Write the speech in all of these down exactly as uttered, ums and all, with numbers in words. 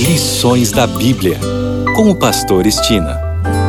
Lições da Bíblia, com o pastor Estina.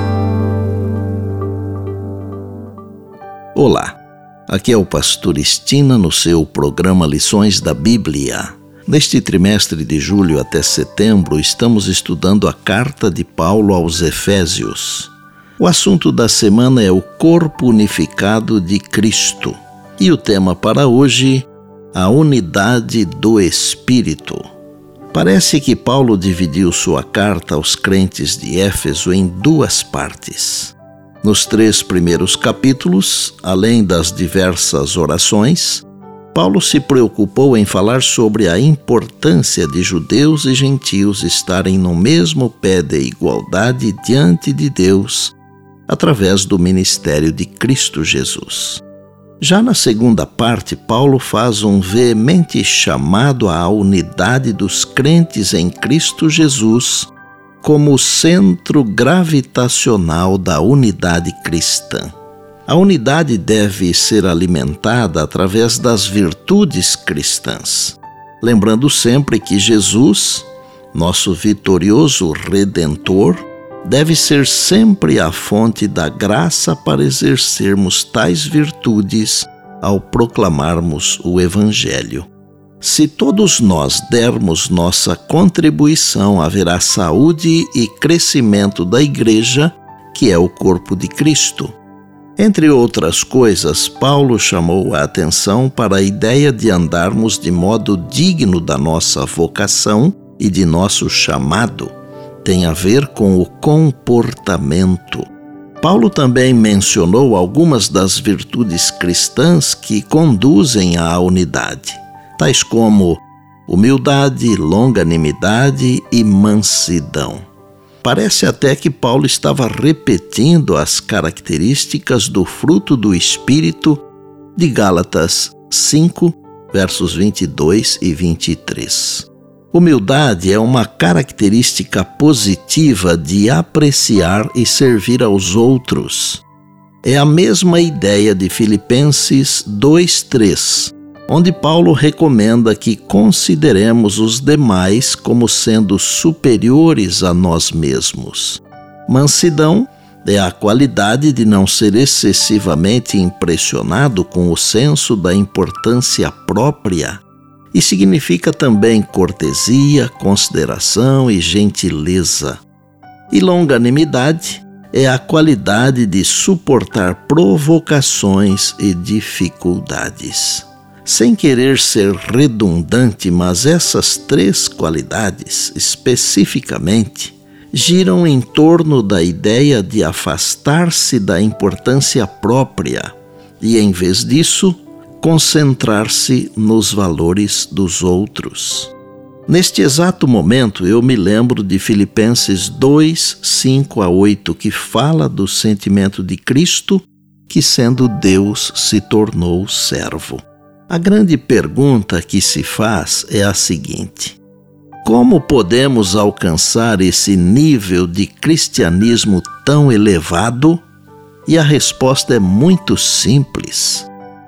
Olá, aqui é o pastor Estina no seu programa Lições da Bíblia. Neste trimestre de julho até setembro, estamos estudando a carta de Paulo aos Efésios. O assunto da semana é o corpo unificado de Cristo. E o tema para hoje, a unidade do Espírito. Parece que Paulo dividiu sua carta aos crentes de Éfeso em duas partes. Nos três primeiros capítulos, além das diversas orações, Paulo se preocupou em falar sobre a importância de judeus e gentios estarem no mesmo pé de igualdade diante de Deus, através do ministério de Cristo Jesus. Já na segunda parte, Paulo faz um veemente chamado à unidade dos crentes em Cristo Jesus como o centro gravitacional da unidade cristã. A unidade deve ser alimentada através das virtudes cristãs, lembrando sempre que Jesus, nosso vitorioso Redentor, deve ser sempre a fonte da graça para exercermos tais virtudes ao proclamarmos o Evangelho. Se todos nós dermos nossa contribuição, haverá saúde e crescimento da Igreja, que é o corpo de Cristo. Entre outras coisas, Paulo chamou a atenção para a ideia de andarmos de modo digno da nossa vocação e de nosso chamado. Tem a ver com o comportamento. Paulo também mencionou algumas das virtudes cristãs que conduzem à unidade, tais como humildade, longanimidade e mansidão. Parece até que Paulo estava repetindo as características do fruto do Espírito de Gálatas cinco, versos vinte e dois e vinte e três. Humildade é uma característica positiva de apreciar e servir aos outros. É a mesma ideia de Filipenses dois, três, onde Paulo recomenda que consideremos os demais como sendo superiores a nós mesmos. Mansidão é a qualidade de não ser excessivamente impressionado com o senso da importância própria, e significa também cortesia, consideração e gentileza. E longanimidade é a qualidade de suportar provocações e dificuldades. Sem querer ser redundante, mas essas três qualidades, especificamente, giram em torno da ideia de afastar-se da importância própria e, em vez disso, concentrar-se nos valores dos outros. Neste exato momento, eu me lembro de Filipenses dois, cinco a oito, que fala do sentimento de Cristo, que sendo Deus se tornou servo. A grande pergunta que se faz é a seguinte: como podemos alcançar esse nível de cristianismo tão elevado? E a resposta é muito simples.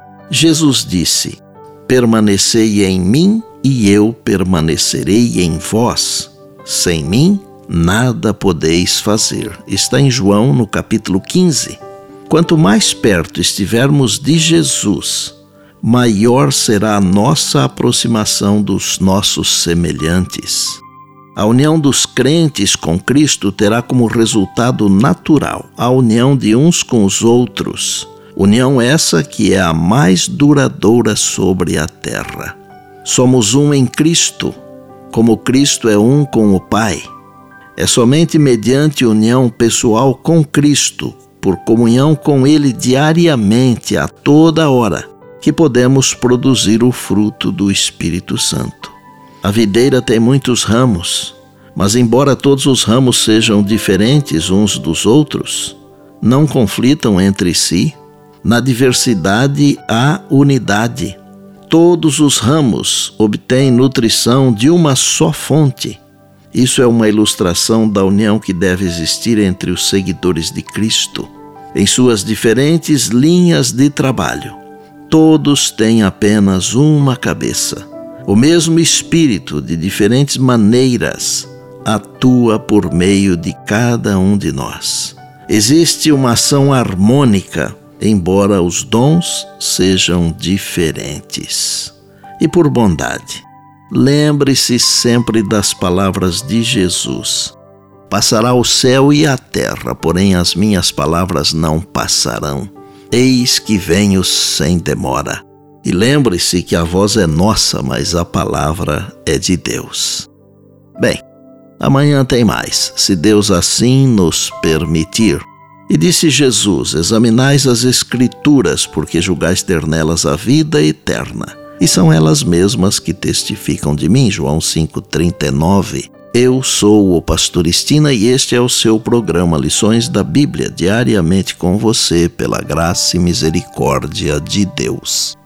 Jesus disse: permanecei em mim e eu permanecerei em vós. Sem mim, nada podeis fazer. Está em João, no capítulo quinze. Quanto mais perto estivermos de Jesus, maior será a nossa aproximação dos nossos semelhantes. A união dos crentes com Cristo terá como resultado natural a união de uns com os outros. União essa que é a mais duradoura sobre a terra. Somos um em Cristo, como Cristo é um com o Pai. É somente mediante união pessoal com Cristo, por comunhão com Ele diariamente, a toda hora, que podemos produzir o fruto do Espírito Santo. A videira tem muitos ramos, mas embora todos os ramos sejam diferentes uns dos outros, não conflitam entre si. Na diversidade há unidade. Todos os ramos obtêm nutrição de uma só fonte. Isso é uma ilustração da união que deve existir entre os seguidores de Cristo. Em suas diferentes linhas de trabalho, todos têm apenas uma cabeça. O mesmo Espírito, de diferentes maneiras, atua por meio de cada um de nós. Existe uma ação harmônica, embora os dons sejam diferentes. E por bondade, lembre-se sempre das palavras de Jesus. Passará o céu e a terra, porém as minhas palavras não passarão. Eis que venho sem demora. E lembre-se que a voz é nossa, mas a palavra é de Deus. Bem, amanhã tem mais, se Deus assim nos permitir. E disse Jesus: examinais as Escrituras, porque julgais ter nelas a vida eterna. E são elas mesmas que testificam de mim. João cinco, trinta e nove. Eu sou o pastor Estina e este é o seu programa Lições da Bíblia, diariamente com você, pela graça e misericórdia de Deus.